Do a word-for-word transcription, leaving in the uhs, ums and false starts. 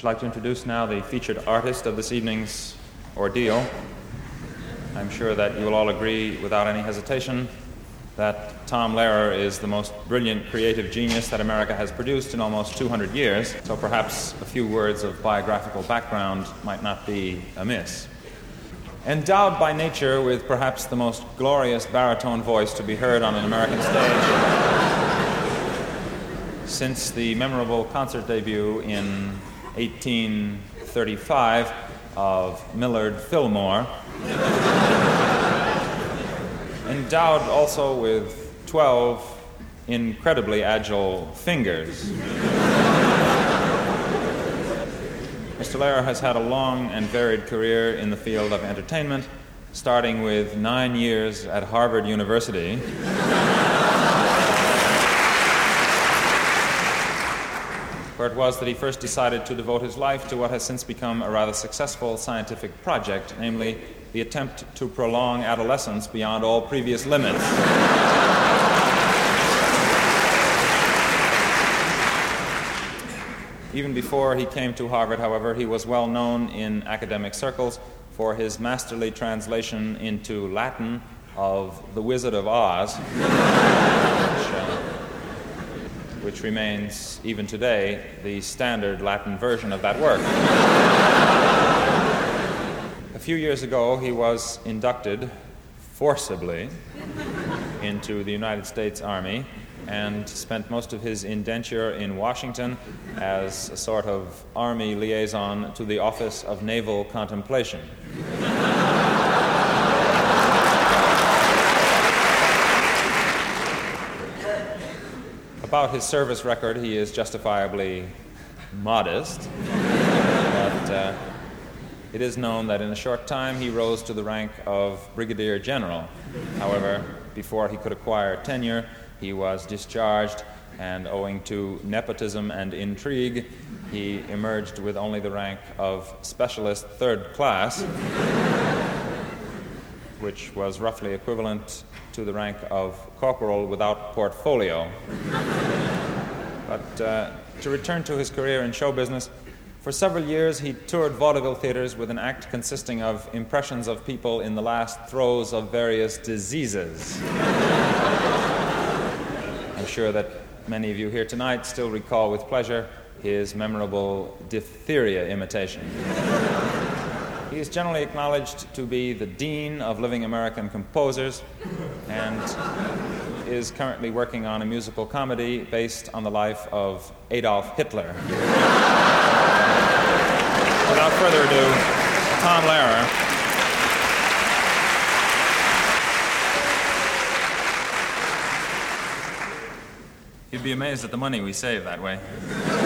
I'd like to introduce now the featured artist of this evening's ordeal. I'm sure that you will all agree without any hesitation that Tom Lehrer is the most brilliant creative genius that America has produced in almost two hundred years, so perhaps a few words of biographical background might not be amiss. Endowed by nature with perhaps the most glorious baritone voice to be heard on an American stage since the memorable concert debut in eighteen thirty-five of Millard Fillmore, endowed also with twelve incredibly agile fingers. Mister Lehrer has had a long and varied career in the field of entertainment, starting with nine years at Harvard University, where it was that he first decided to devote his life to what has since become a rather successful scientific project, namely the attempt to prolong adolescence beyond all previous limits. Even before he came to Harvard, however, he was well known in academic circles for his masterly translation into Latin of The Wizard of Oz, which, uh, which remains, even today, the standard Latin version of that work. A few years ago, he was inducted forcibly into the United States Army and spent most of his indenture in Washington as a sort of Army liaison to the Office of Naval Contemplation. About his service record, he is justifiably modest, but uh, it is known that in a short time he rose to the rank of Brigadier General. However, before he could acquire tenure, he was discharged, and owing to nepotism and intrigue, he emerged with only the rank of Specialist Third Class, which was roughly equivalent to the rank of Corporal without portfolio. But uh, to return to his career in show business, for several years he toured vaudeville theaters with an act consisting of impressions of people in the last throes of various diseases. I'm sure that many of you here tonight still recall with pleasure his memorable diphtheria imitation. He is generally acknowledged to be the dean of living American composers and is currently working on a musical comedy based on the life of Adolf Hitler. Without further ado, Tom Lehrer. You'd be amazed at the money we save that way.